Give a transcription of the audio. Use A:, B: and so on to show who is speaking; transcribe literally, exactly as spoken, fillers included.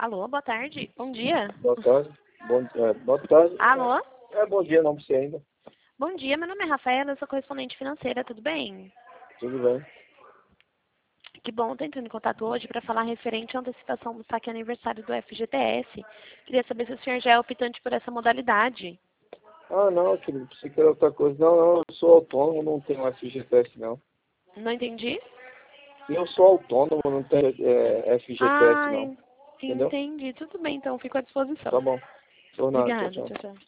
A: Alô, boa tarde. Bom dia.
B: Boa tarde. Bom, é, boa tarde.
A: Alô?
B: É, bom dia, não pra você ainda.
A: Bom dia, meu nome é Rafaela, eu sou correspondente financeira, tudo bem?
B: Tudo bem.
A: Que bom, tô entrando em contato hoje para falar referente à antecipação do saque aniversário do F G T S. Queria saber se o senhor já é optante por essa modalidade.
B: Ah, não, querido, você quer outra coisa. Não, não, eu sou autônomo, não tenho F G T S, não.
A: Não entendi?
B: Eu sou autônomo, não tenho é, F G T S,
A: Ah,
B: não.
A: en-
B: Entendeu?
A: entendi. Tudo bem, então, fico à disposição.
B: Tá bom. Por nada, tchau,
A: Obrigada,
B: tchau.
A: tchau, tchau.